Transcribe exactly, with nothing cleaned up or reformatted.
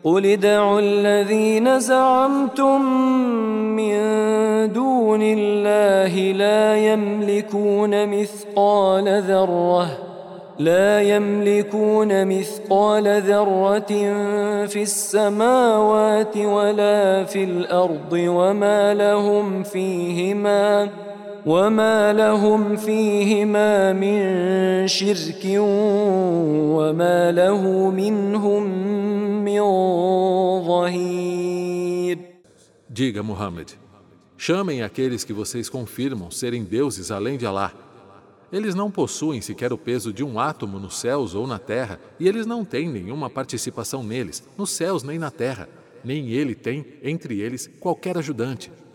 قل ادعوا الذين زعمتم من دون الله لا يملكون مثقال ذرة لا يملكون مثقال ذرة في السماوات ولا في الأرض وما لهم فيهما وما لهم فيهما من شرك وما له منهم من ظهير. Diga, Muhammad, chamem aqueles que vocês confirmam serem deuses além de Alá. Eles não possuem sequer o peso de um átomo nos céus ou na terra, e eles não têm nenhuma participação neles, nos céus nem na terra, nem ele tem, entre eles, qualquer ajudante.